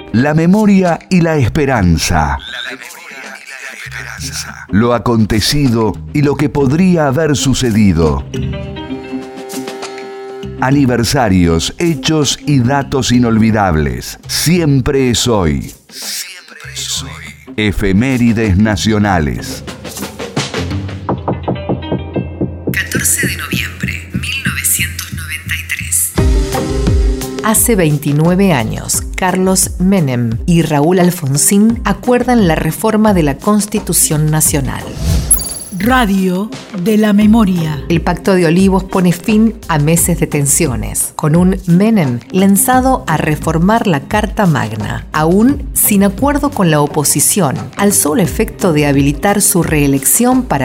La memoria y la esperanza. Lo acontecido y lo que podría haber sucedido. Aniversarios, hechos y datos inolvidables. Siempre es hoy. Siempre es hoy. Efemérides nacionales. 14 de noviembre, 1993. Hace 29 años, Carlos Menem y Raúl Alfonsín acuerdan la reforma de la Constitución Nacional. Radio de la Memoria. El Pacto de Olivos pone fin a meses de tensiones, con un Menem lanzado a reformar la Carta Magna, aún sin acuerdo con la oposición, al solo efecto de habilitar su reelección para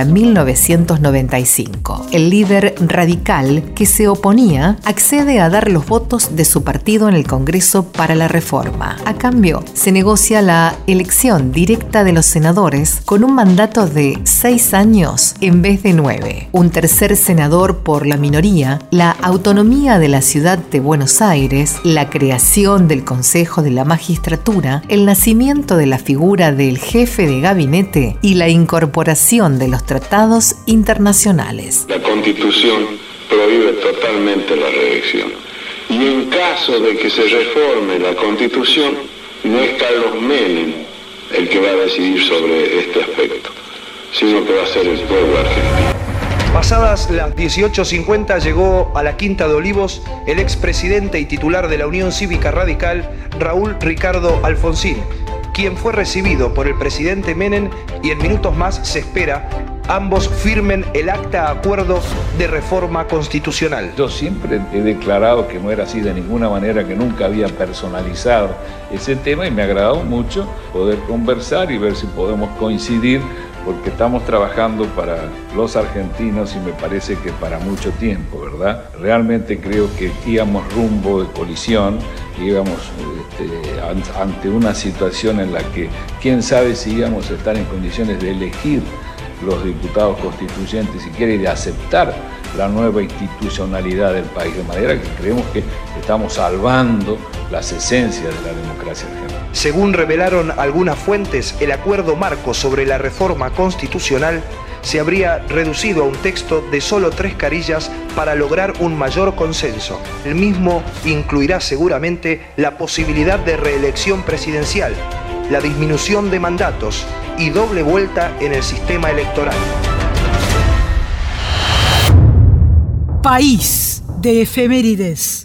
1995. El líder radical que se oponía accede a dar los votos de su partido en el Congreso para la reforma. A cambio, se negocia la elección directa de los senadores con un mandato de 6 años en vez de 9, un tercer senador por la minoría, la autonomía de la ciudad de Buenos Aires, la creación del Consejo de la Magistratura, el nacimiento de la figura del jefe de gabinete y la incorporación de los tratados internacionales. La Constitución prohíbe totalmente la reelección. Y en caso de que se reforme la Constitución, no es Carlos Menem el que va a decidir sobre este aspecto, sino que va a ser el pueblo argentino. Pasadas las 18:50 llegó a la Quinta de Olivos el expresidente y titular de la Unión Cívica Radical, Raúl Ricardo Alfonsín, quien fue recibido por el presidente Menem y en minutos más se espera ambos firmen el acta acuerdo de reforma constitucional. Yo siempre he declarado que no era así de ninguna manera, que nunca había personalizado ese tema y me ha agradado mucho poder conversar y ver si podemos coincidir, porque estamos trabajando para los argentinos y me parece que para mucho tiempo, ¿verdad? Realmente creo que íbamos rumbo de colisión, íbamos ante una situación en la que quién sabe si íbamos a estar en condiciones de elegir los diputados constituyentes si quiere, y de aceptar la nueva institucionalidad del país, de manera que creemos que estamos salvando las esencias de la democracia argentina. Según revelaron algunas fuentes, el acuerdo marco sobre la reforma constitucional se habría reducido a un texto de solo 3 carillas para lograr un mayor consenso. El mismo incluirá seguramente la posibilidad de reelección presidencial, la disminución de mandatos y doble vuelta en el sistema electoral. País de efemérides.